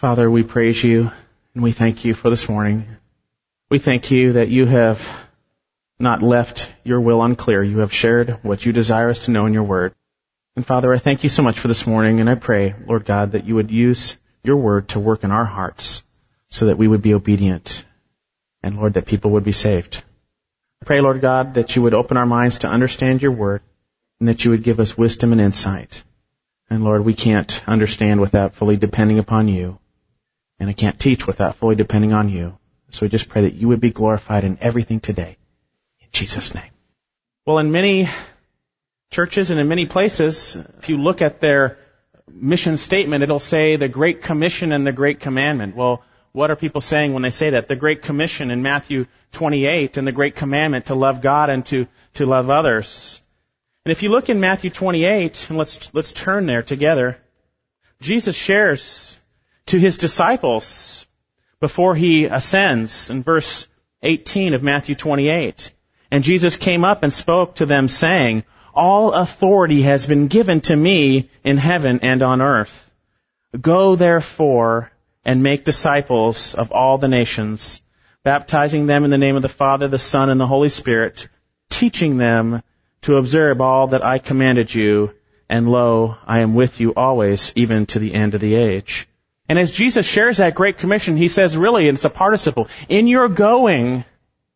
Father, we praise you and we thank you for this morning. We thank you that you have not left your will unclear. You have shared what you desire us to know in your word. And Father, I thank you so much for this morning, and I pray, Lord God, that you would use your word to work in our hearts so that we would be obedient, and Lord, that people would be saved. I pray, Lord God, that you would open our minds to understand your word, and that you would give us wisdom and insight. And Lord, we can't understand without fully depending upon you, and I can't teach without fully depending on you. So we just pray that you would be glorified in everything today. In Jesus' name. Well, in many churches and in many places, if you look at their mission statement, it'll say the Great Commission and the Great Commandment. Well, what are people saying when they say that? The Great Commission in Matthew 28 and the Great Commandment to love God and to love others. And if you look in Matthew 28, and let's turn there together, Jesus shares to his disciples before he ascends in verse 18 of Matthew 28. And Jesus came up and spoke to them, saying, "All authority has been given to me in heaven and on earth. Go therefore and make disciples of all the nations, baptizing them in the name of the Father, the Son, and the Holy Spirit, teaching them to observe all that I commanded you, and lo, I am with you always, even to the end of the age." And as Jesus shares that Great Commission, he says, really, it's a participle, in your going,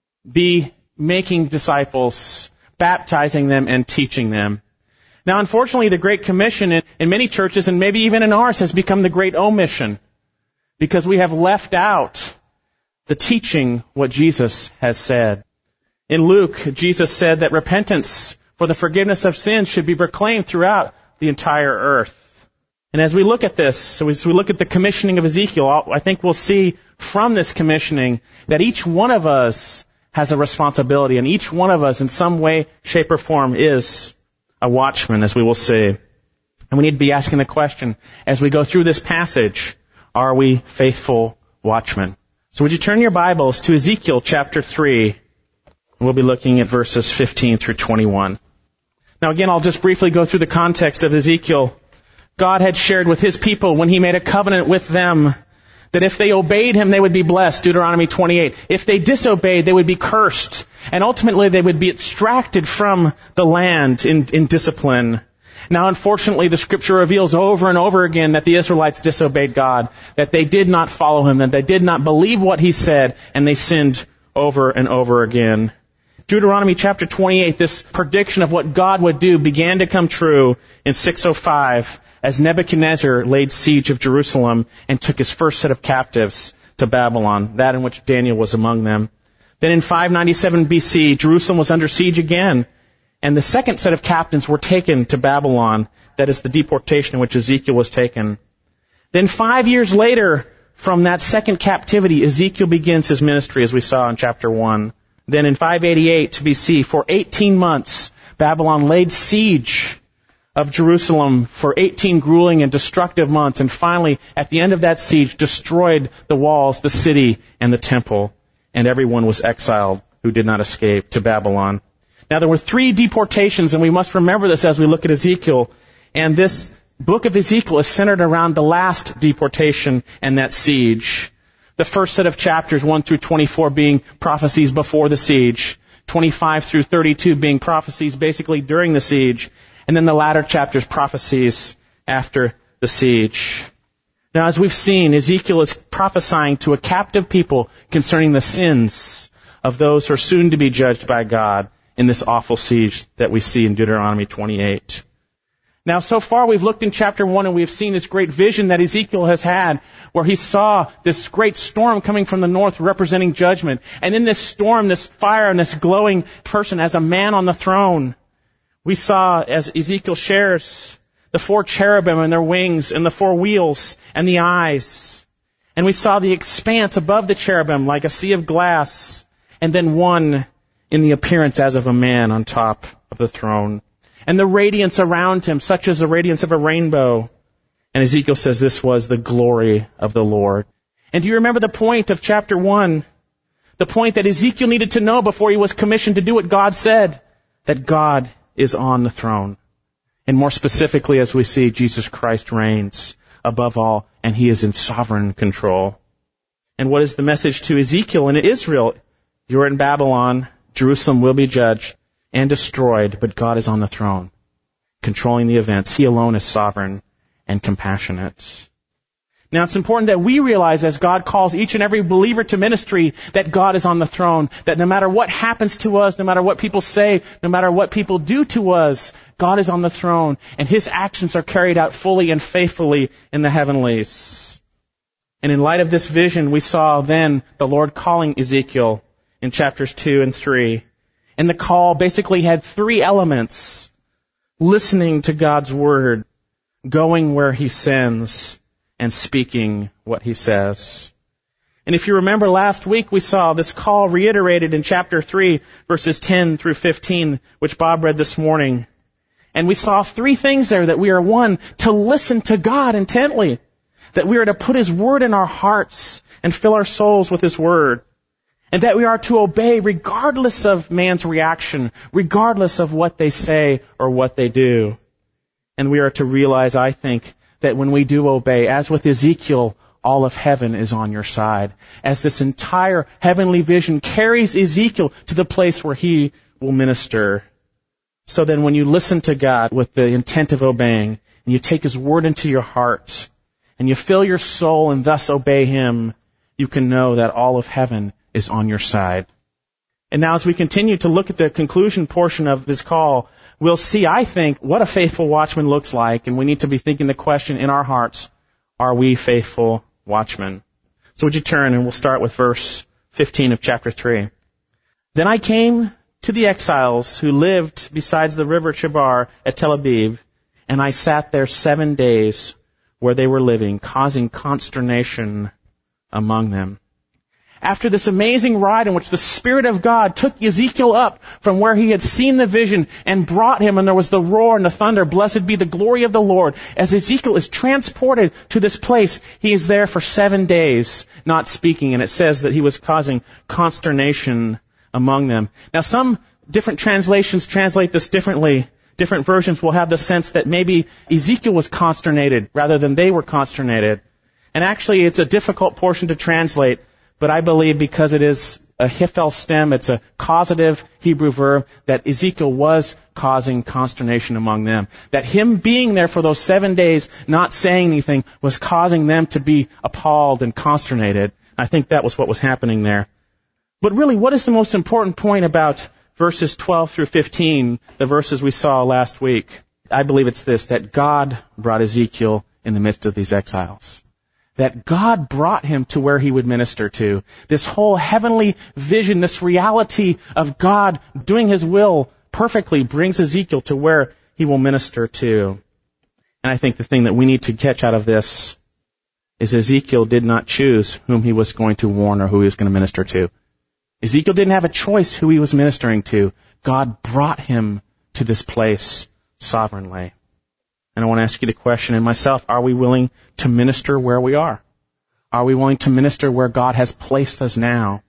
be making disciples, baptizing them, and teaching them. Now, unfortunately, the Great Commission in many churches, and maybe even in ours, has become the Great Omission, because we have left out the teaching what Jesus has said. In Luke, Jesus said that repentance for the forgiveness of sins should be proclaimed throughout the entire earth. And as we look at this, so as we look at the commissioning of Ezekiel, I think we'll see from this commissioning that each one of us has a responsibility, and each one of us in some way, shape, or form is a watchman, as we will see. And we need to be asking the question, as we go through this passage, are we faithful watchmen? So would you turn your Bibles to Ezekiel chapter 3, and we'll be looking at verses 15 through 21. Now again, I'll just briefly go through the context of Ezekiel. God had shared with his people when he made a covenant with them that if they obeyed him, they would be blessed, Deuteronomy 28. If they disobeyed, they would be cursed. And ultimately, they would be extracted from the land in discipline. Now, unfortunately, the Scripture reveals over and over again that the Israelites disobeyed God, that they did not follow him, that they did not believe what he said, and they sinned over and over again. Deuteronomy chapter 28, this prediction of what God would do began to come true in 605 as Nebuchadnezzar laid siege of Jerusalem and took his first set of captives to Babylon, that in which Daniel was among them. Then in 597 BC, Jerusalem was under siege again, and the second set of captains were taken to Babylon, that is the deportation in which Ezekiel was taken. Then 5 years later, from that second captivity, Ezekiel begins his ministry, as we saw in chapter 1. Then in 588 BC, for 18 months, Babylon laid siege of Jerusalem for 18 grueling and destructive months, and finally, at the end of that siege, destroyed the walls, the city, and the temple, and everyone was exiled who did not escape to Babylon. Now, there were 3 deportations, and we must remember this as we look at Ezekiel, and this book of Ezekiel is centered around the last deportation and that siege. The first set of chapters, 1 through 24, being prophecies before the siege, 25 through 32 being prophecies basically during the siege, and then the latter chapters, prophecies after the siege. Now, as we've seen, Ezekiel is prophesying to a captive people concerning the sins of those who are soon to be judged by God in this awful siege that we see in Deuteronomy 28. Now, so far we've looked in chapter 1 and we've seen this great vision that Ezekiel has had where he saw this great storm coming from the north representing judgment. And in this storm, this fire and this glowing person as a man on the throne. We saw, as Ezekiel shares, the 4 cherubim and their wings and the 4 wheels and the eyes. And we saw the expanse above the cherubim like a sea of glass, and then one in the appearance as of a man on top of the throne. And the radiance around him, such as the radiance of a rainbow. And Ezekiel says this was the glory of the Lord. And do you remember the point of chapter 1? The point that Ezekiel needed to know before he was commissioned to do what God said, that God is on the throne. And more specifically, as we see, Jesus Christ reigns. above all, and he is in sovereign control. And what is the message to Ezekiel and Israel? You're in Babylon, Jerusalem will be judged and destroyed, but God is on the throne, controlling the events. He alone is sovereign and compassionate. Now it's important that we realize as God calls each and every believer to ministry that God is on the throne, that no matter what happens to us, no matter what people say, no matter what people do to us, God is on the throne and His actions are carried out fully and faithfully in the heavenlies. And in light of this vision, we saw then the Lord calling Ezekiel in chapters 2 and 3. And the call basically had three elements: listening to God's word, going where He sends, and speaking what He says. And if you remember last week, we saw this call reiterated in chapter 3, verses 10 through 15, which Bob read this morning. And we saw three things there: that we are, one, to listen to God intently, that we are to put His word in our hearts and fill our souls with His word, and that we are to obey regardless of man's reaction, regardless of what they say or what they do. And we are to realize, I think, that when we do obey, as with Ezekiel, all of heaven is on your side, as this entire heavenly vision carries Ezekiel to the place where he will minister. So then when you listen to God with the intent of obeying, and you take His word into your heart, and you fill your soul and thus obey Him, you can know that all of heaven is on your side. And now as we continue to look at the conclusion portion of this call, we'll see, I think, what a faithful watchman looks like, and we need to be thinking the question in our hearts, are we faithful watchmen? So would you turn, and we'll start with verse 15 of chapter 3. Then I came to the exiles who lived besides the river Chebar at Tel Aviv, and I sat there 7 days where they were living, causing consternation among them. After this amazing ride in which the Spirit of God took Ezekiel up from where he had seen the vision and brought him, and there was the roar and the thunder, blessed be the glory of the Lord. As Ezekiel is transported to this place, he is there for 7 days, not speaking, and it says that he was causing consternation among them. Now some different translations translate this differently. Different versions will have the sense that maybe Ezekiel was consternated rather than they were consternated. And actually it's a difficult portion to translate, but I believe because it is a hifel stem, it's a causative Hebrew verb, that Ezekiel was causing consternation among them. That him being there for those 7 days, not saying anything, was causing them to be appalled and consternated. I think that was what was happening there. But really, what is the most important point about verses 12 through 15, the verses we saw last week? I believe it's this, that God brought Ezekiel in the midst of these exiles. That God brought him to where he would minister to. This whole heavenly vision, this reality of God doing His will perfectly brings Ezekiel to where he will minister to. And I think the thing that we need to catch out of this is Ezekiel did not choose whom he was going to warn or who he was going to minister to. Ezekiel didn't have a choice who he was ministering to. God brought him to this place sovereignly. And I want to ask you the question, and myself, are we willing to minister where we are? Are we willing to minister where God has placed us now?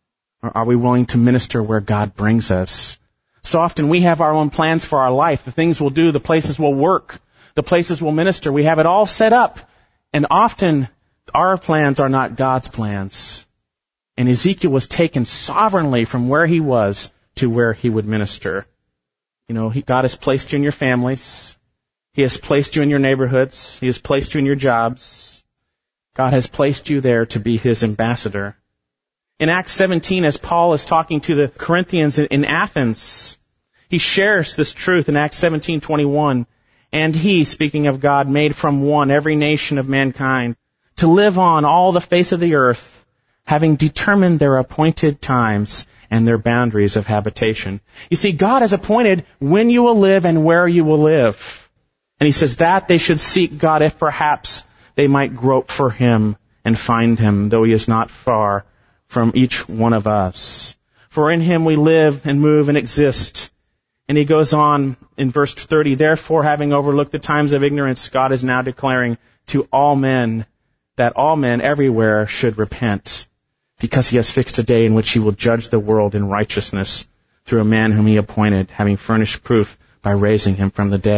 Or are we willing to minister where God brings us? So often we have our own plans for our life, the things we'll do, the places we'll work, the places we'll minister. We have it all set up. And often our plans are not God's plans. And Ezekiel was taken sovereignly from where he was to where he would minister. You know, God has placed you in your families. He has placed you in your neighborhoods. He has placed you in your jobs. God has placed you there to be His ambassador. In Acts 17, as Paul is talking to the Corinthians in Athens, he shares this truth in Acts 17:21. And He, speaking of God, made from one every nation of mankind to live on all the face of the earth, having determined their appointed times and their boundaries of habitation. You see, God has appointed when you will live and where you will live. And He says that they should seek God if perhaps they might grope for Him and find Him, though He is not far from each one of us. For in Him we live and move and exist. And he goes on in verse 30, therefore, having overlooked the times of ignorance, God is now declaring to all men that all men everywhere should repent, because He has fixed a day in which He will judge the world in righteousness through a man whom He appointed, having furnished proof by raising Him from the dead.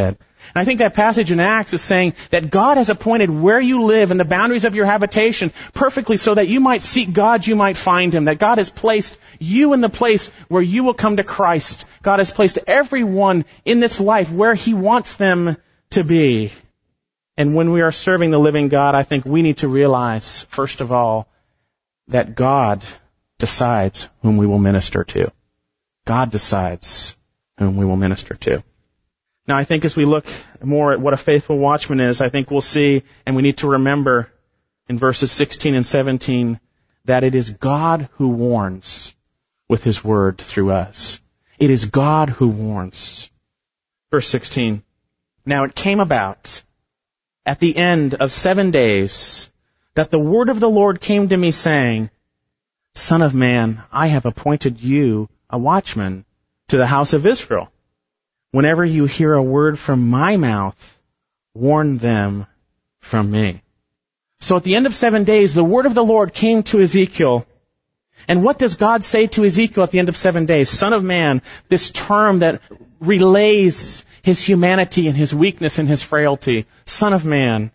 And I think that passage in Acts is saying that God has appointed where you live and the boundaries of your habitation perfectly so that you might seek God, you might find Him. That God has placed you in the place where you will come to Christ. God has placed everyone in this life where He wants them to be. And when we are serving the living God, I think we need to realize, first of all, that God decides whom we will minister to. God decides whom we will minister to. Now, I think as we look more at what a faithful watchman is, I think we'll see, and we need to remember in verses 16 and 17, that it is God who warns with His word through us. It is God who warns. Verse 16, now it came about at the end of 7 days that the word of the Lord came to me saying, Son of man, I have appointed you a watchman to the house of Israel. Whenever you hear a word from my mouth, warn them from me. So at the end of 7 days, the word of the Lord came to Ezekiel. And what does God say to Ezekiel at the end of 7 days? Son of man, this term that relays His humanity and His weakness and His frailty. Son of man,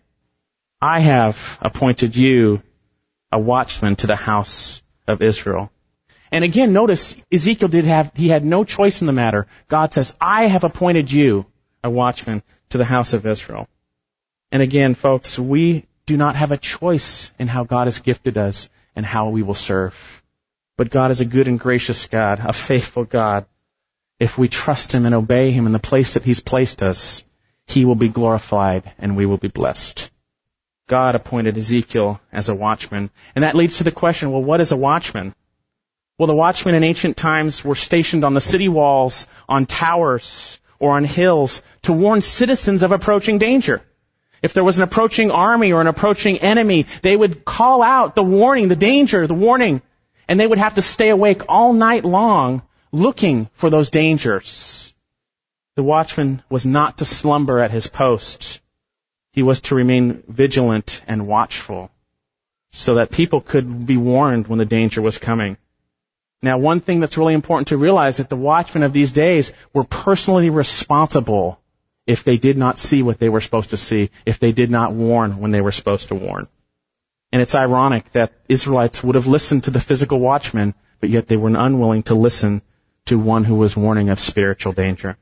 I have appointed you a watchman to the house of Israel. And again, notice Ezekiel he had no choice in the matter. God says, I have appointed you a watchman to the house of Israel. And again, folks, we do not have a choice in how God has gifted us and how we will serve. But God is a good and gracious God, a faithful God. If we trust Him and obey Him in the place that He's placed us, He will be glorified and we will be blessed. God appointed Ezekiel as a watchman. And that leads to the question, well, what is a watchman? Well, the watchmen in ancient times were stationed on the city walls, on towers, or on hills to warn citizens of approaching danger. If there was an approaching army or an approaching enemy, they would call out the warning, the danger, the warning, and they would have to stay awake all night long looking for those dangers. The watchman was not to slumber at his post. He was to remain vigilant and watchful so that people could be warned when the danger was coming. Now, one thing that's really important to realize is that the watchmen of these days were personally responsible if they did not see what they were supposed to see, if they did not warn when they were supposed to warn. And it's ironic that Israelites would have listened to the physical watchman, but yet they were unwilling to listen to one who was warning of spiritual danger.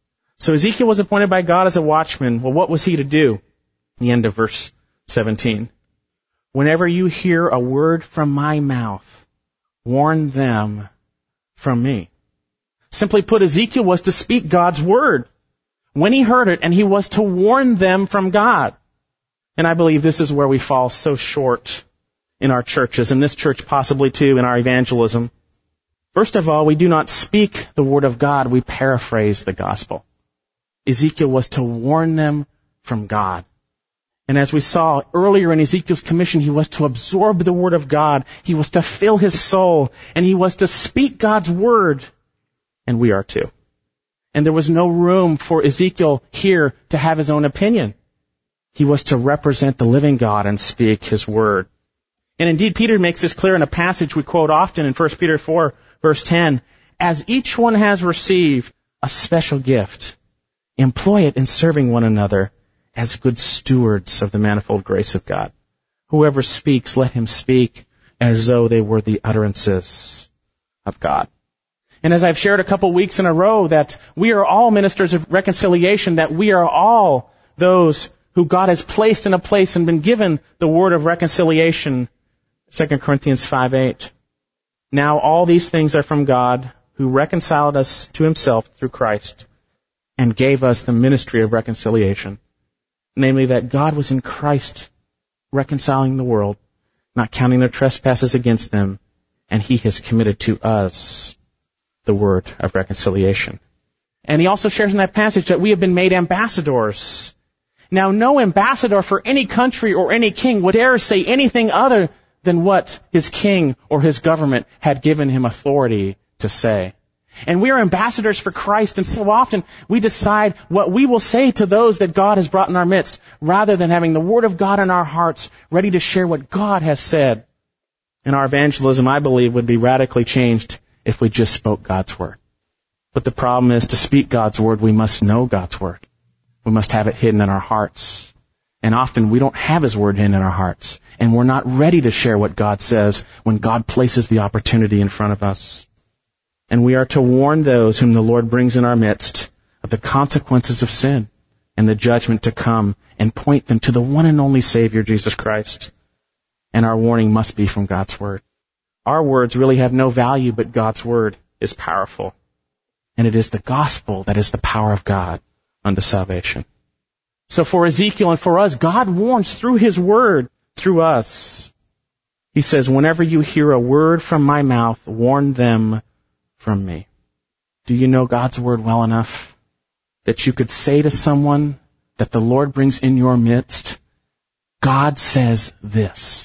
So Ezekiel was appointed by God as a watchman. Well, what was he to do? The end of verse 17. Whenever you hear a word from my mouth, warn them from me. Simply put, Ezekiel was to speak God's word when he heard it, and he was to warn them from God. And I believe this is where we fall so short in our churches, and this church possibly too in our evangelism. First of all, we do not speak the word of God, we paraphrase the gospel. Ezekiel was to warn them from God. And as we saw earlier in Ezekiel's commission, he was to absorb the word of God. He was to fill his soul, and he was to speak God's word. And we are too. And there was no room for Ezekiel here to have his own opinion. He was to represent the living God and speak His word. And indeed, Peter makes this clear in a passage we quote often in 1 Peter 4, verse 10. As each one has received a special gift, employ it in serving one another as good stewards of the manifold grace of God. Whoever speaks, let him speak as though they were the utterances of God. And as I've shared a couple weeks in a row, that we are all ministers of reconciliation, that we are all those who God has placed in a place and been given the word of reconciliation. 2 Corinthians 5:8. Now all these things are from God, who reconciled us to Himself through Christ and gave us the ministry of reconciliation. Namely, that God was in Christ reconciling the world, not counting their trespasses against them, and He has committed to us the word of reconciliation. And he also shares in that passage that we have been made ambassadors. Now, no ambassador for any country or any king would dare say anything other than what his king or his government had given him authority to say. And we are ambassadors for Christ, and so often we decide what we will say to those that God has brought in our midst, rather than having the Word of God in our hearts, ready to share what God has said. And our evangelism, I believe, would be radically changed if we just spoke God's Word. But the problem is, to speak God's Word, we must know God's Word. We must have it hidden in our hearts. And often we don't have His Word hidden in our hearts. And we're not ready to share what God says when God places the opportunity in front of us. And we are to warn those whom the Lord brings in our midst of the consequences of sin and the judgment to come, and point them to the one and only Savior, Jesus Christ. And our warning must be from God's Word. Our words really have no value, but God's Word is powerful. And it is the gospel that is the power of God unto salvation. So for Ezekiel and for us, God warns through His Word, through us. He says, whenever you hear a word from my mouth, warn them from me. Do you know God's Word well enough that you could say to someone that the Lord brings in your midst, God says this.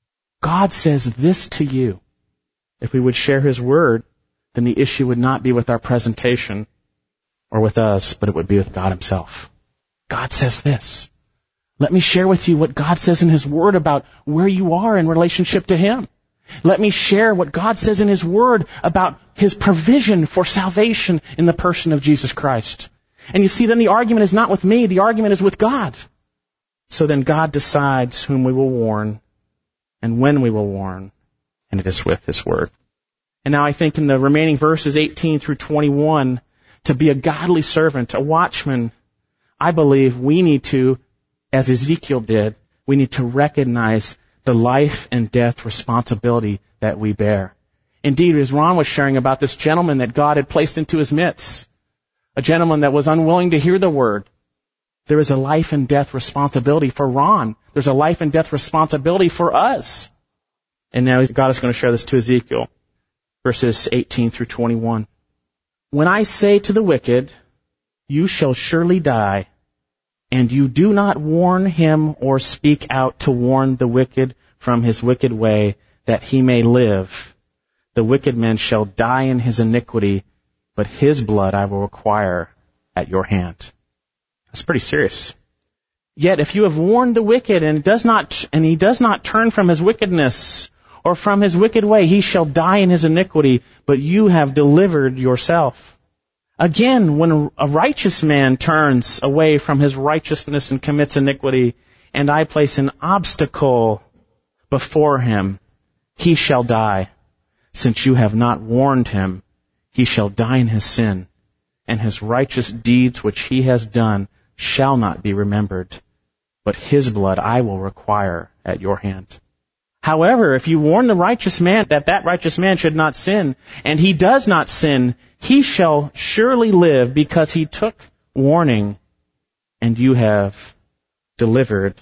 God says this to you. If we would share His Word, then the issue would not be with our presentation or with us, but it would be with God Himself. God says this. Let me share with you what God says in His Word about where you are in relationship to Him. Let me share what God says in His Word about His provision for salvation in the person of Jesus Christ. And you see, then the argument is not with me, the argument is with God. So then God decides whom we will warn and when we will warn, and it is with His Word. And now I think in the remaining verses 18 through 21, to be a godly servant, a watchman, I believe we need to, as Ezekiel did, we need to recognize the life and death responsibility that we bear. Indeed, as Ron was sharing about this gentleman that God had placed into his midst, a gentleman that was unwilling to hear the Word, there is a life and death responsibility for Ron. There's a life and death responsibility for us. And now God is going to share this to Ezekiel, verses 18 through 21. When I say to the wicked, you shall surely die, and you do not warn him or speak out to warn the wicked from his wicked way, that he may live, the wicked man shall die in his iniquity, but his blood I will require at your hand. That's pretty serious. Yet if you have warned the wicked and he does not turn from his wickedness or from his wicked way, he shall die in his iniquity, but you have delivered yourself. Again, when a righteous man turns away from his righteousness and commits iniquity, and I place an obstacle before him, he shall die. Since you have not warned him, he shall die in his sin, and his righteous deeds which he has done shall not be remembered, but his blood I will require at your hand. However, if you warn the righteous man that righteous man should not sin, and he does not sin, he shall surely live because he took warning, and you have delivered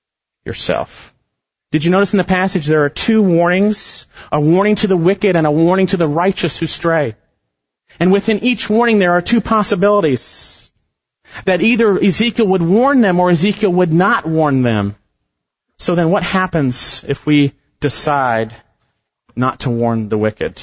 yourself. Did you notice in the passage there are two warnings, a warning to the wicked and a warning to the righteous who stray? And within each warning there are two possibilities, that either Ezekiel would warn them or Ezekiel would not warn them. So then what happens if we decide not to warn the wicked?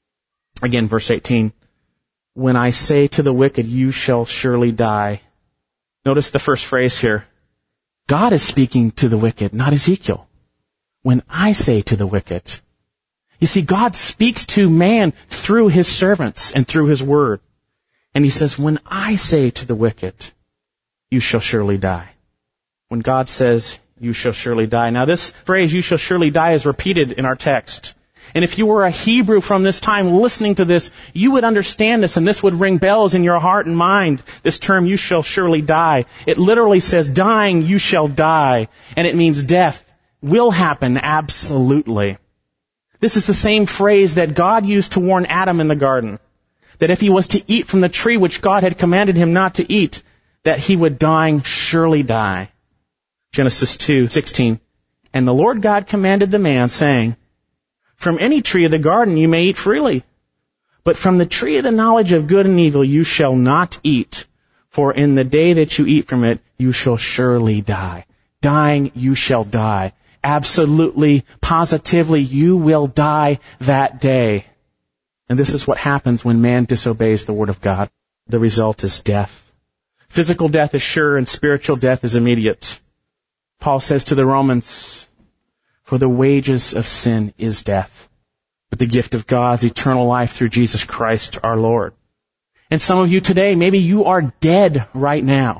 Again, verse 18. When I say to the wicked, you shall surely die. Notice the first phrase here. God is speaking to the wicked, not Ezekiel. When I say to the wicked. You see, God speaks to man through His servants and through His Word. And He says, when I say to the wicked, you shall surely die. When God says, you shall surely die. Now this phrase, you shall surely die, is repeated in our text. And if you were a Hebrew from this time listening to this, you would understand this, and this would ring bells in your heart and mind, this term, you shall surely die. It literally says, dying, you shall die. And it means death will happen, absolutely. This is the same phrase that God used to warn Adam in the garden, that if he was to eat from the tree which God had commanded him not to eat, that he would surely die. Genesis 2:16. And the Lord God commanded the man, saying, from any tree of the garden you may eat freely, but from the tree of the knowledge of good and evil you shall not eat, for in the day that you eat from it you shall surely die. Dying, you shall die. Absolutely, positively, you will die that day. And this is what happens when man disobeys the Word of God. The result is death. Physical death is sure and spiritual death is immediate. Paul says to the Romans, for the wages of sin is death, but the gift of God is eternal life through Jesus Christ our Lord. And some of you today, maybe you are dead right now.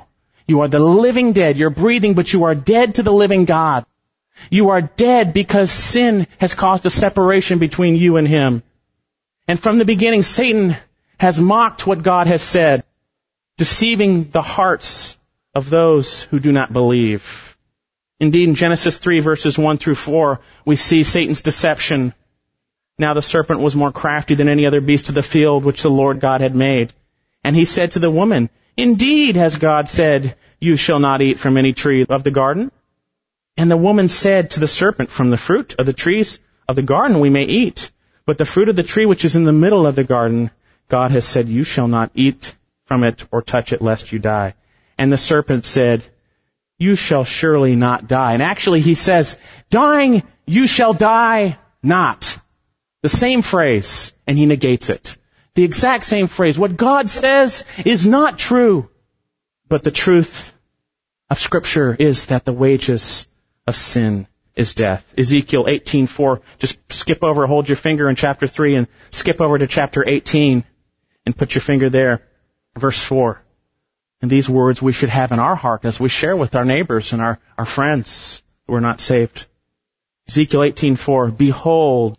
You are the living dead. You're breathing, but you are dead to the living God. You are dead because sin has caused a separation between you and Him. And from the beginning, Satan has mocked what God has said, deceiving the hearts of those who do not believe. Indeed, in Genesis 3, verses 1 through 4, we see Satan's deception. Now the serpent was more crafty than any other beast of the field which the Lord God had made. And he said to the woman, Indeed, has God said, You shall not eat from any tree of the garden? And the woman said to the serpent, From the fruit of the trees of the garden we may eat. But the fruit of the tree which is in the middle of the garden, God has said, You shall not eat from it or touch it, lest you die. And the serpent said, You shall surely not die. And actually he says, Dying, you shall die not. The same phrase, and he negates it. The exact same phrase. What God says is not true. But the truth of Scripture is that the wages of sin is death. Ezekiel 18:4. Just skip over, hold your finger in chapter 3 and skip over to chapter 18 and put your finger there. Verse 4. And these words we should have in our heart as we share with our neighbors and our friends who are not saved. Ezekiel 18:4. Behold,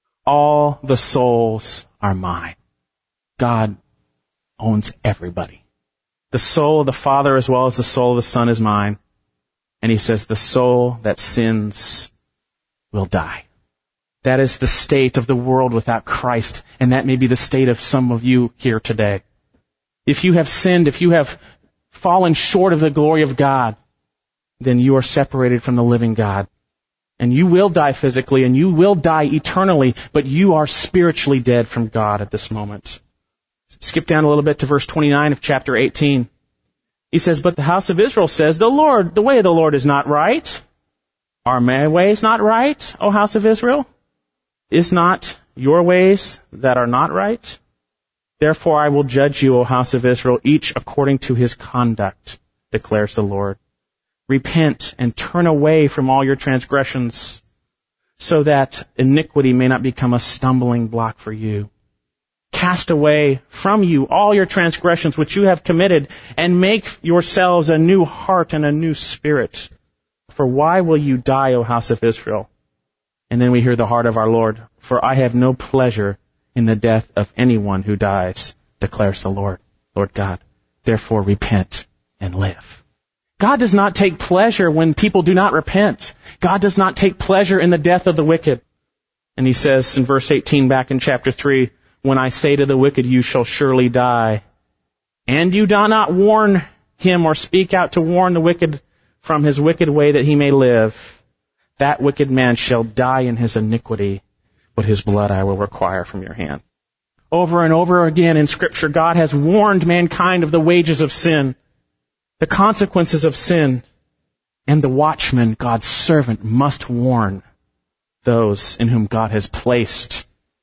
all the souls are mine. God owns everybody. The soul of the Father as well as the soul of the Son is mine. And he says, the soul that sins will die. That is the state of the world without Christ, and that may be the state of some of you here today. If you have sinned, if you have fallen short of the glory of God, then you are separated from the living God. And you will die physically, and you will die eternally, but you are spiritually dead from God at this moment. Skip down a little bit to verse 29 of chapter 18. He says, But the house of Israel says, the way of the Lord is not right. Are my ways not right, O house of Israel? Is not your ways that are not right? Therefore I will judge you, O house of Israel, each according to his conduct, declares the Lord. Repent and turn away from all your transgressions, so that iniquity may not become a stumbling block for you. Cast away from you all your transgressions which you have committed, and make yourselves a new heart and a new spirit. For why will you die, O house of Israel? And then we hear the heart of our Lord. For I have no pleasure in the death of anyone who dies, declares the Lord, Lord God. Therefore repent and live. God does not take pleasure when people do not repent. God does not take pleasure in the death of the wicked. And he says in verse 18 back in chapter 3, When I say to the wicked, you shall surely die, and you do not warn him or speak out to warn the wicked from his wicked way that he may live, that wicked man shall die in his iniquity, but his blood I will require from your hand. Over and over again in Scripture, God has warned mankind of the wages of sin, the consequences of sin, and the watchman, God's servant, must warn those in whom God has placed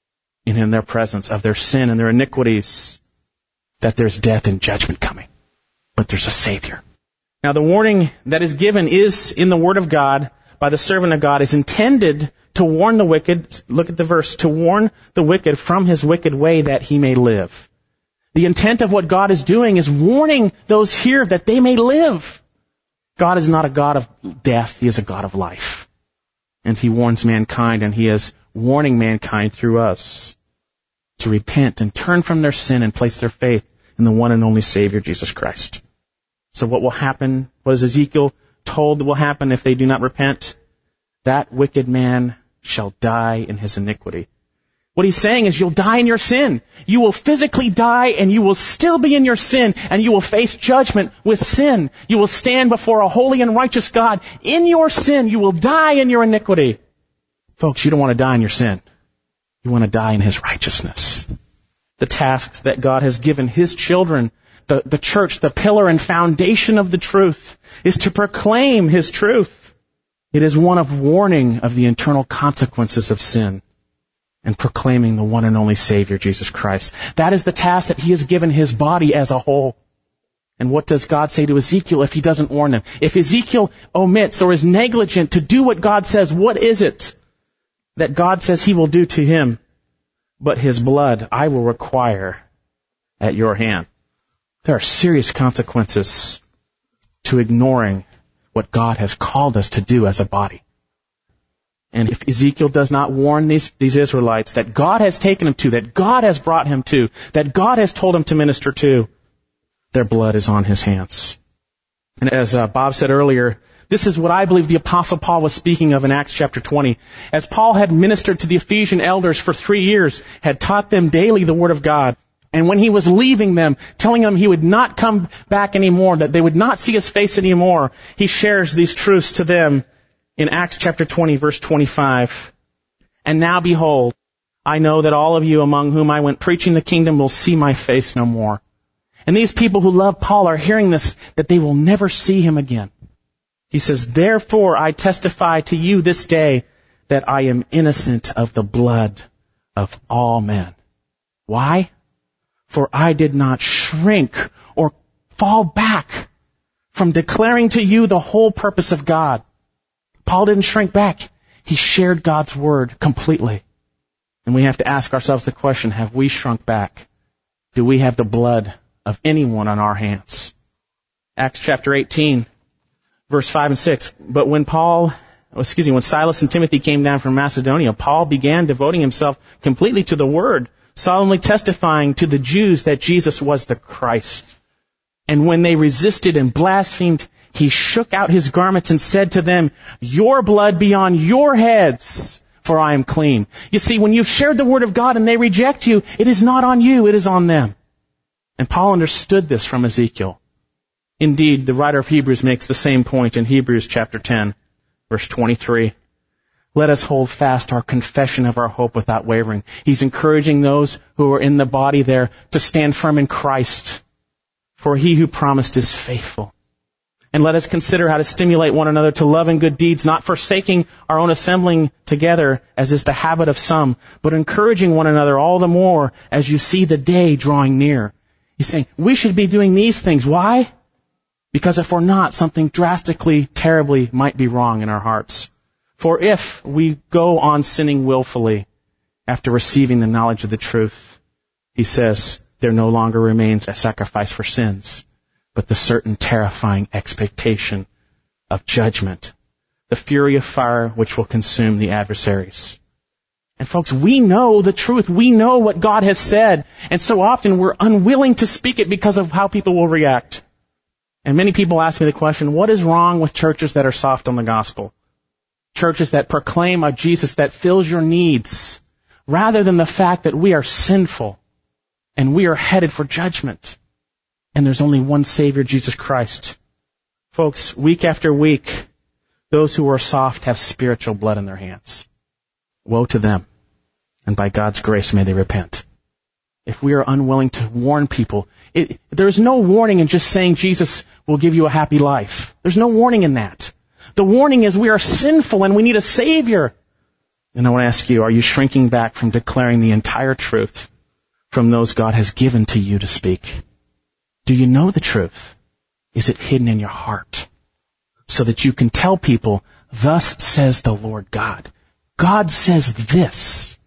in their presence of their sin and their iniquities, that there's death and judgment coming. But there's a Savior. Now the warning that is given is in the Word of God by the servant of God is intended to warn the wicked, look at the verse, to warn the wicked from his wicked way that he may live. The intent of what God is doing is warning those here that they may live. God is not a God of death, He is a God of life. And He warns mankind, and He is warning mankind through us to repent and turn from their sin and place their faith in the one and only Savior, Jesus Christ. So what will happen, what is Ezekiel told will happen if they do not repent? That wicked man shall die in his iniquity. What he's saying is you'll die in your sin. You will physically die, and you will still be in your sin, and you will face judgment with sin. You will stand before a holy and righteous God in your sin. You will die in your iniquity. Folks, you don't want to die in your sin. You want to die in His righteousness. The task that God has given His children, the church, the pillar and foundation of the truth, is to proclaim His truth. It is one of warning of the eternal consequences of sin and proclaiming the one and only Savior, Jesus Christ. That is the task that He has given His body as a whole. And what does God say to Ezekiel if He doesn't warn them? If Ezekiel omits or is negligent to do what God says, what is it that God says He will do to him? But his blood I will require at your hand. There are serious consequences to ignoring what God has called us to do as a body. And if Ezekiel does not warn these Israelites that God has taken him to, that God has brought him to, that God has told him to minister to, their blood is on his hands. And as Bob said earlier, this is what I believe the Apostle Paul was speaking of in Acts chapter 20. As Paul had ministered to the Ephesian elders for 3 years, had taught them daily the Word of God, and when he was leaving them, telling them he would not come back anymore, that they would not see his face anymore, he shares these truths to them in Acts chapter 20, verse 25. And now behold, I know that all of you among whom I went preaching the kingdom will see my face no more. And these people who love Paul are hearing this, that they will never see him again. He says, therefore I testify to you this day that I am innocent of the blood of all men. Why? For I did not shrink or fall back from declaring to you the whole purpose of God. Paul didn't shrink back. He shared God's word completely. And we have to ask ourselves the question, have we shrunk back? Do we have the blood of anyone on our hands? Acts chapter 18, verse 5 and 6. But when Silas and Timothy came down from Macedonia, Paul began devoting himself completely to the word, solemnly testifying to the Jews that Jesus was the Christ. And when they resisted and blasphemed, he shook out his garments and said to them, your blood be on your heads, for I am clean. You see, when you've shared the word of God and they reject you, it is not on you, it is on them. And Paul understood this from Ezekiel. Indeed, the writer of Hebrews makes the same point in Hebrews chapter 10, verse 23. Let us hold fast our confession of our hope without wavering. He's encouraging those who are in the body there to stand firm in Christ. For he who promised is faithful. And let us consider how to stimulate one another to love and good deeds, not forsaking our own assembling together, as is the habit of some, but encouraging one another all the more as you see the day drawing near. He's saying, we should be doing these things. Why? Because if we're not, something drastically, terribly might be wrong in our hearts. For if we go on sinning willfully after receiving the knowledge of the truth, he says, there no longer remains a sacrifice for sins, but the certain terrifying expectation of judgment, the fury of fire which will consume the adversaries. And folks, we know the truth. We know what God has said. And so often we're unwilling to speak it because of how people will react. And many people ask me the question, what is wrong with churches that are soft on the gospel? Churches that proclaim a Jesus that fills your needs, rather than the fact that we are sinful and we are headed for judgment. And there's only one Savior, Jesus Christ. Folks, week after week, those who are soft have spiritual blood in their hands. Woe to them. And by God's grace, may they repent. If we are unwilling to warn people, there's no warning in just saying Jesus will give you a happy life. There's no warning in that. The warning is we are sinful and we need a Savior. And I want to ask you, are you shrinking back from declaring the entire truth from those God has given to you to speak? Do you know the truth? Is it hidden in your heart? So that you can tell people, thus says the Lord God. God says this,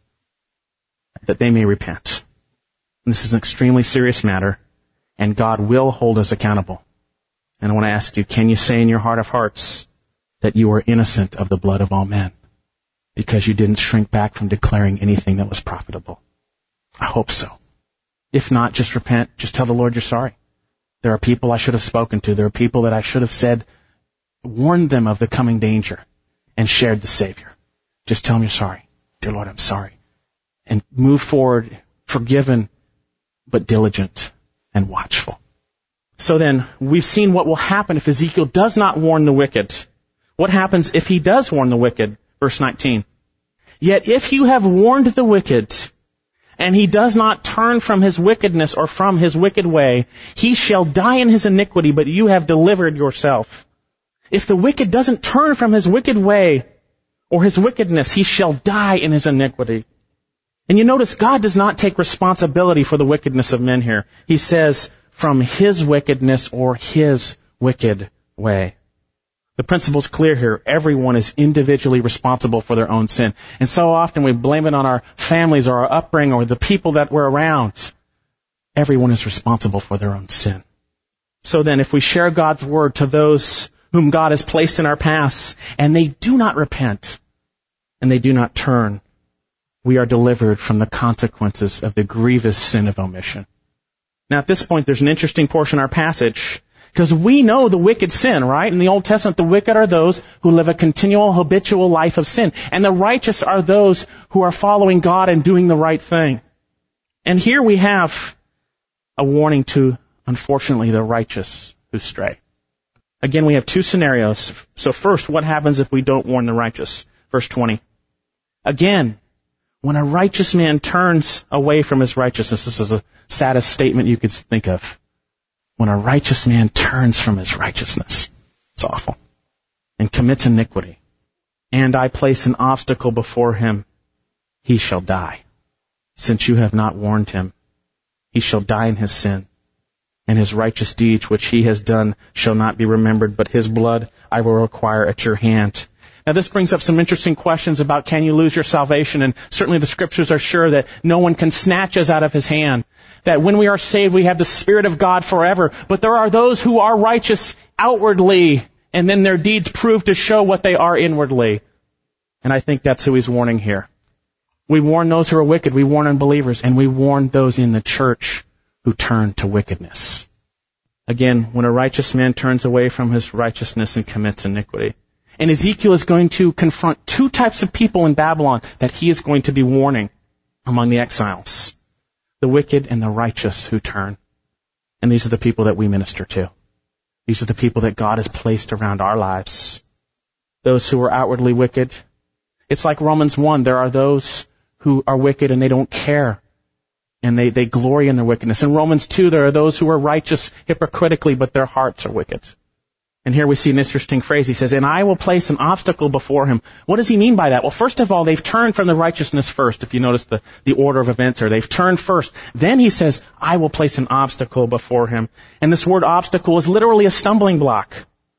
that they may repent. And this is an extremely serious matter, and God will hold us accountable. And I want to ask you, can you say in your heart of hearts that you are innocent of the blood of all men because you didn't shrink back from declaring anything that was profitable? I hope so. If not, just repent. Just tell the Lord you're sorry. There are people I should have spoken to. There are people that I should have said, warned them of the coming danger and shared the Savior. Just tell them you're sorry. Dear Lord, I'm sorry. And move forward, forgiven, but diligent and watchful. So then, we've seen what will happen if Ezekiel does not warn the wicked. What happens if he does warn the wicked? Verse 19. Yet if you have warned the wicked, and he does not turn from his wickedness or from his wicked way, he shall die in his iniquity, but you have delivered yourself. If the wicked doesn't turn from his wicked way or his wickedness, he shall die in his iniquity. And you notice God does not take responsibility for the wickedness of men here. He says, from his wickedness or his wicked way. The principle's clear here. Everyone is individually responsible for their own sin. And so often we blame it on our families or our upbringing or the people that we're around. Everyone is responsible for their own sin. So then, if we share God's word to those whom God has placed in our paths, and they do not repent, and they do not turn, we are delivered from the consequences of the grievous sin of omission. Now at this point, there's an interesting portion of our passage, because we know the wicked sin, right? In the Old Testament, the wicked are those who live a continual, habitual life of sin, and the righteous are those who are following God and doing the right thing. And here we have a warning to, unfortunately, the righteous who stray. Again, we have two scenarios. So first, what happens if we don't warn the righteous? Verse 20. Again, when a righteous man turns away from his righteousness, this is the saddest statement you could think of. When a righteous man turns from his righteousness, it's awful, and commits iniquity, and I place an obstacle before him, he shall die. Since you have not warned him, he shall die in his sin. And his righteous deeds which he has done shall not be remembered, but his blood I will require at your hand. Now this brings up some interesting questions about can you lose your salvation, and certainly the scriptures are sure that no one can snatch us out of his hand. That when we are saved, we have the Spirit of God forever. But there are those who are righteous outwardly, and then their deeds prove to show what they are inwardly. And I think that's who he's warning here. We warn those who are wicked, we warn unbelievers, and we warn those in the church who turn to wickedness. Again, when a righteous man turns away from his righteousness and commits iniquity. And Ezekiel is going to confront two types of people in Babylon that he is going to be warning among the exiles. The wicked and the righteous who turn. And these are the people that we minister to. These are the people that God has placed around our lives. Those who are outwardly wicked. It's like Romans 1. There are those who are wicked and they don't care. And they glory in their wickedness. In Romans 2, there are those who are righteous hypocritically, but their hearts are wicked. And here we see an interesting phrase. He says, and I will place an obstacle before him. What does he mean by that? Well, first of all, they've turned from the righteousness first. If you notice the order of events here, they've turned first. Then he says, I will place an obstacle before him. And this word obstacle is literally a stumbling block.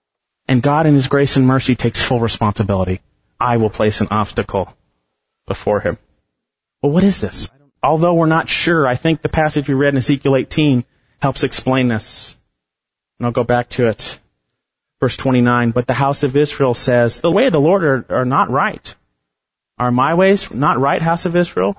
And God in his grace and mercy takes full responsibility. I will place an obstacle before him. Well, what is this? Although we're not sure, I think the passage we read in Ezekiel 18 helps explain this. And I'll go back to it. Verse 29, but the house of Israel says, the way of the Lord are not right. Are my ways not right, house of Israel?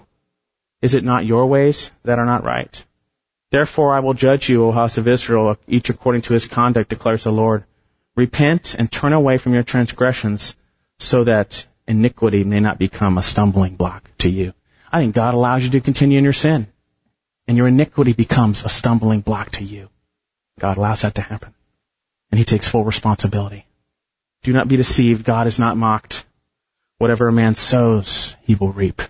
Is it not your ways that are not right? Therefore I will judge you, O house of Israel, each according to his conduct, declares the Lord. Repent and turn away from your transgressions, so that iniquity may not become a stumbling block to you. I think God allows you to continue in your sin, and your iniquity becomes a stumbling block to you. God allows that to happen, and he takes full responsibility. Do not be deceived. God is not mocked. Whatever a man sows, he will reap.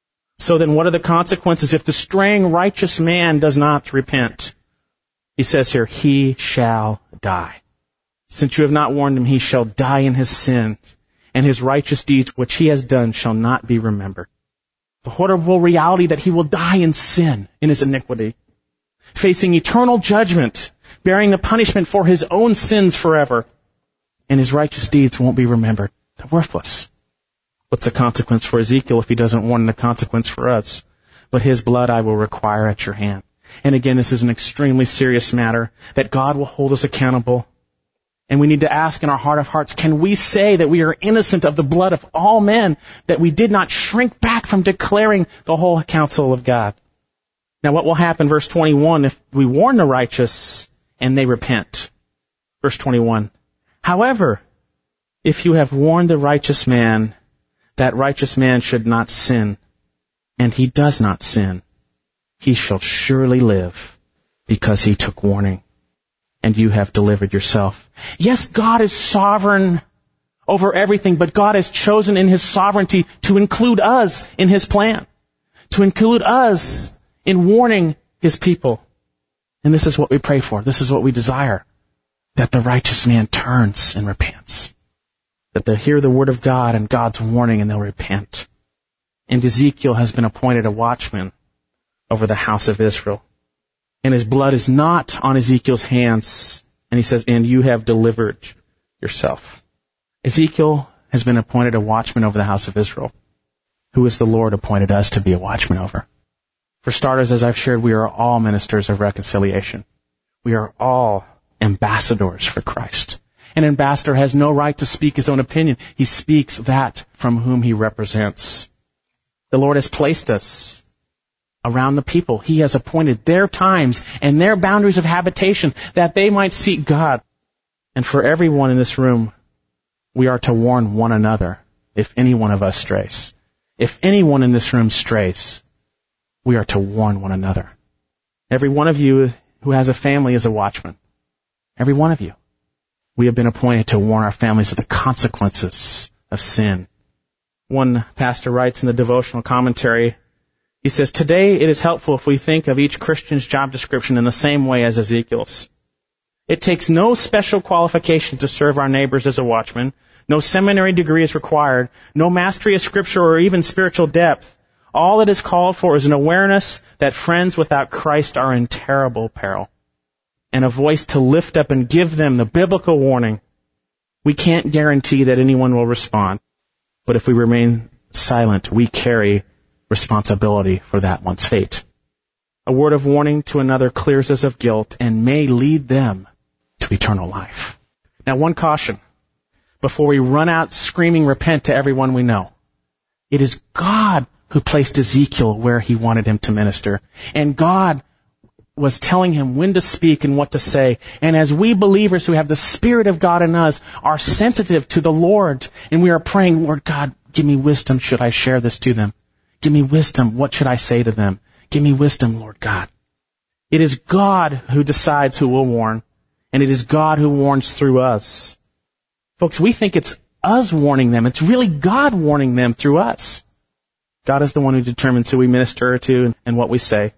So then what are the consequences if the straying righteous man does not repent? He says here, he shall die. Since you have not warned him, he shall die in his sin, and his righteous deeds which he has done shall not be remembered. The horrible reality that he will die in sin, in his iniquity, facing eternal judgment, bearing the punishment for his own sins forever, and his righteous deeds won't be remembered. They're worthless. What's the consequence for Ezekiel if he doesn't warn the consequence for us? But his blood I will require at your hand. And again, this is an extremely serious matter, that God will hold us accountable. And we need to ask in our heart of hearts, can we say that we are innocent of the blood of all men, that we did not shrink back from declaring the whole counsel of God? Now what will happen, verse 21, if we warn the righteous and they repent? Verse 21, however, if you have warned the righteous man, that righteous man should not sin, and he does not sin, he shall surely live, because he took warning. And you have delivered yourself. Yes, God is sovereign over everything, but God has chosen in his sovereignty to include us in his plan, to include us in warning his people. And this is what we pray for. This is what we desire, that the righteous man turns and repents, that they'll hear the word of God and God's warning and they'll repent. And Ezekiel has been appointed a watchman over the house of Israel. And his blood is not on Ezekiel's hands. And he says, and you have delivered yourself. Ezekiel has been appointed a watchman over the house of Israel. Who is the Lord appointed us to be a watchman over? For starters, as I've shared, we are all ministers of reconciliation. We are all ambassadors for Christ. An ambassador has no right to speak his own opinion. He speaks that from whom he represents. The Lord has placed us around the people. He has appointed their times and their boundaries of habitation that they might seek God. And for everyone in this room, we are to warn one another if any one of us strays. If anyone in this room strays, we are to warn one another. Every one of you who has a family is a watchman. Every one of you. We have been appointed to warn our families of the consequences of sin. One pastor writes in the devotional commentary, he says, "Today it is helpful if we think of each Christian's job description in the same way as Ezekiel's. It takes no special qualification to serve our neighbors as a watchman. No seminary degree is required. No mastery of Scripture or even spiritual depth. All that is called for is an awareness that friends without Christ are in terrible peril, and a voice to lift up and give them the biblical warning. We can't guarantee that anyone will respond, but if we remain silent, we carry responsibility for that one's fate. A word of warning to another clears us of guilt and may lead them to eternal life." Now, one caution before we run out screaming repent to everyone we know. It is God who placed Ezekiel where he wanted him to minister. And God was telling him when to speak and what to say. And as we believers who have the Spirit of God in us are sensitive to the Lord, and we are praying, "Lord God, give me wisdom. Should I share this to them? Give me wisdom. What should I say to them? Give me wisdom, Lord God." It is God who decides who will warn, and it is God who warns through us. Folks, we think it's us warning them. It's really God warning them through us. God is the one who determines who we minister to and what we say.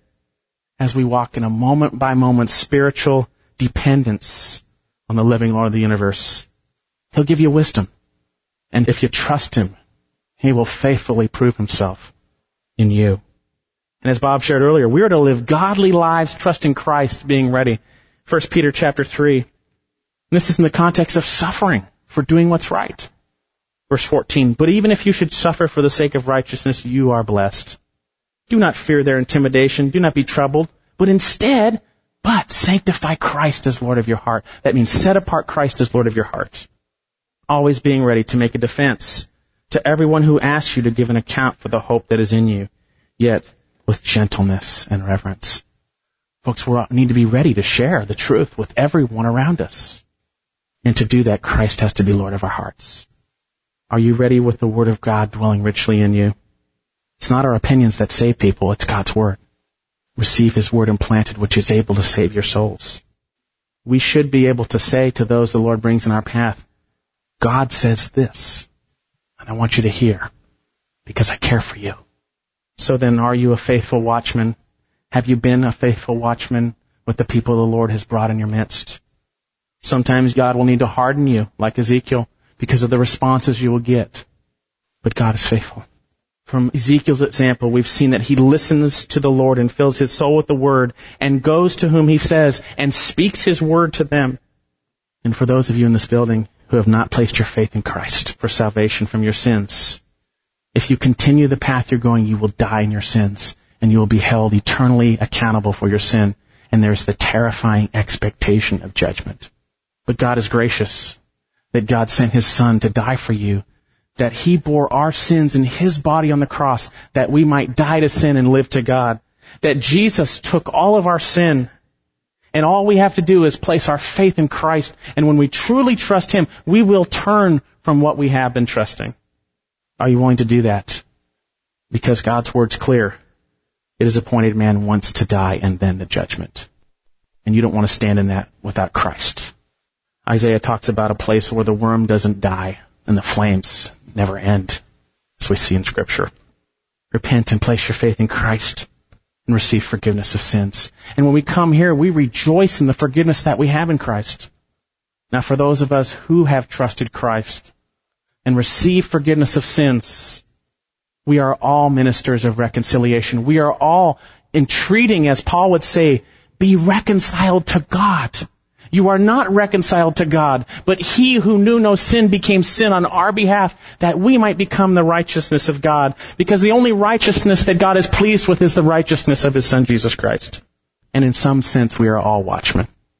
As we walk in a moment-by-moment spiritual dependence on the living Lord of the universe, He'll give you wisdom. And if you trust Him, He will faithfully prove Himself in you. And as Bob shared earlier, we are to live godly lives trusting Christ, being ready. 1 Peter chapter 3. And this is in the context of suffering for doing what's right. Verse 14, "But even if you should suffer for the sake of righteousness, you are blessed. Do not fear their intimidation. Do not be troubled. But instead, sanctify Christ as Lord of your heart." That means set apart Christ as Lord of your heart. Always being ready to make a defense to everyone who asks you to give an account for the hope that is in you, yet with gentleness and reverence. Folks, we need to be ready to share the truth with everyone around us. And to do that, Christ has to be Lord of our hearts. Are you ready with the Word of God dwelling richly in you? It's not our opinions that save people, it's God's Word. Receive His Word implanted, which is able to save your souls. We should be able to say to those the Lord brings in our path, "God says this, and I want you to hear, because I care for you." So then, are you a faithful watchman? Have you been a faithful watchman with the people the Lord has brought in your midst? Sometimes God will need to harden you, like Ezekiel, because of the responses you will get. But God is faithful. From Ezekiel's example, we've seen that he listens to the Lord and fills his soul with the Word and goes to whom he says and speaks his word to them. And for those of you in this building who have not placed your faith in Christ for salvation from your sins, if you continue the path you're going, you will die in your sins and you will be held eternally accountable for your sin. And there's the terrifying expectation of judgment. But God is gracious that God sent His Son to die for you, that He bore our sins in His body on the cross, that we might die to sin and live to God, that Jesus took all of our sin, and all we have to do is place our faith in Christ, and when we truly trust Him, we will turn from what we have been trusting. Are you willing to do that? Because God's Word's clear. It is appointed man once to die and then the judgment. And you don't want to stand in that without Christ. Isaiah talks about a place where the worm doesn't die and the flames never end, as we see in Scripture. Repent and place your faith in Christ and receive forgiveness of sins. And when we come here, we rejoice in the forgiveness that we have in Christ. Now, for those of us who have trusted Christ and received forgiveness of sins, we are all ministers of reconciliation. We are all entreating, as Paul would say, be reconciled to God. You are not reconciled to God, but He who knew no sin became sin on our behalf, that we might become the righteousness of God. Because the only righteousness that God is pleased with is the righteousness of His Son, Jesus Christ. And in some sense, we are all watchmen.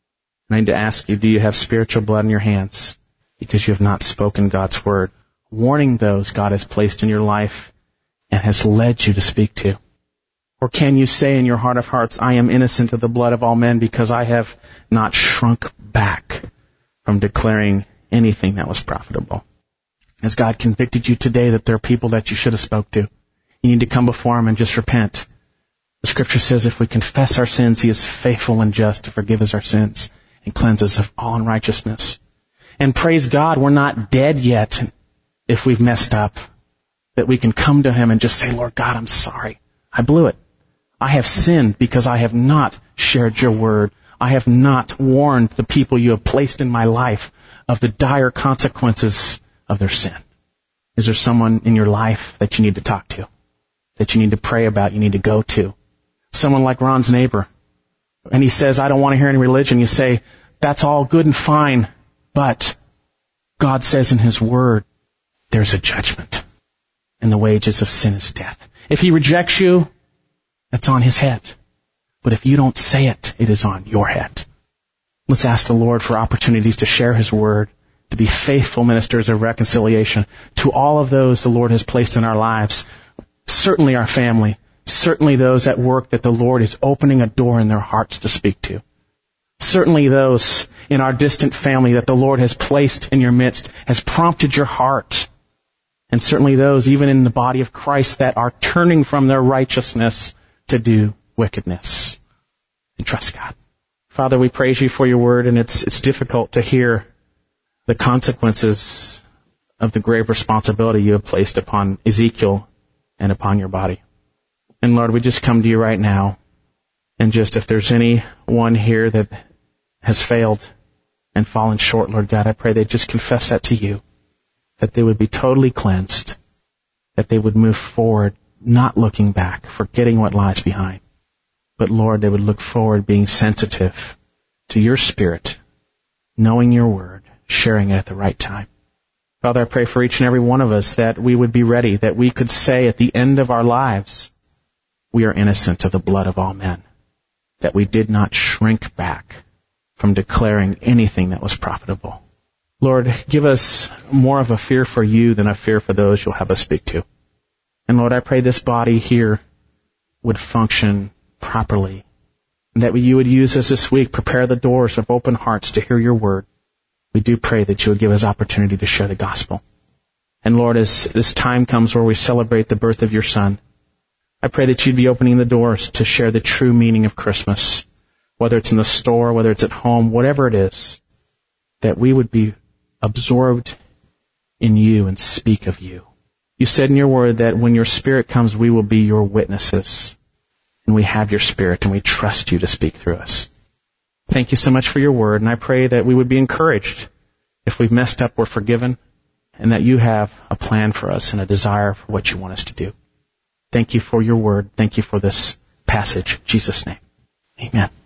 I need to ask you, do you have spiritual blood in your hands because you have not spoken God's word, warning those God has placed in your life and has led you to speak to? Or can you say in your heart of hearts, I am innocent of the blood of all men because I have not shrunk back from declaring anything that was profitable? Has God convicted you today that there are people that you should have spoke to? You need to come before Him and just repent. The Scripture says if we confess our sins, He is faithful and just to forgive us our sins and cleanse us of all unrighteousness. And praise God, we're not dead yet if we've messed up, that we can come to Him and just say, Lord God, I'm sorry. I blew it. I have sinned because I have not shared your word. I have not warned the people you have placed in my life of the dire consequences of their sin. Is there someone in your life that you need to talk to, that you need to pray about, you need to go to? Someone like Ron's neighbor. And he says, I don't want to hear any religion. You say, that's all good and fine, but God says in His word, there's a judgment, and the wages of sin is death. If he rejects you, that's on his head. But if you don't say it, it is on your head. Let's ask the Lord for opportunities to share His word, to be faithful ministers of reconciliation to all of those the Lord has placed in our lives, certainly our family, certainly those at work that the Lord is opening a door in their hearts to speak to. Certainly those in our distant family that the Lord has placed in your midst, has prompted your heart. And certainly those even in the body of Christ that are turning from their righteousness to do wickedness. And trust God. Father, we praise You for Your word, and it's difficult to hear the consequences of the grave responsibility You have placed upon Ezekiel and upon your body. And Lord, we just come to You right now, and just if there's anyone here that has failed and fallen short, Lord God, I pray they just confess that to You, that they would be totally cleansed, that they would move forward, not looking back, forgetting what lies behind. But Lord, they would look forward, being sensitive to Your Spirit, knowing Your word, sharing it at the right time. Father, I pray for each and every one of us that we would be ready, that we could say at the end of our lives, we are innocent of the blood of all men, that we did not shrink back from declaring anything that was profitable. Lord, give us more of a fear for You than a fear for those You'll have us speak to. And Lord, I pray this body here would function properly, and that You would use us this week, prepare the doors of open hearts to hear Your word. We do pray that You would give us opportunity to share the gospel. And Lord, as this time comes where we celebrate the birth of Your Son, I pray that You'd be opening the doors to share the true meaning of Christmas, whether it's in the store, whether it's at home, whatever it is, that we would be absorbed in You and speak of You. You said in Your word that when Your Spirit comes, we will be Your witnesses. And we have Your Spirit, and we trust You to speak through us. Thank You so much for Your word, and I pray that we would be encouraged. If we've messed up, we're forgiven, and that You have a plan for us and a desire for what You want us to do. Thank You for Your word. Thank You for this passage. In Jesus' name, amen.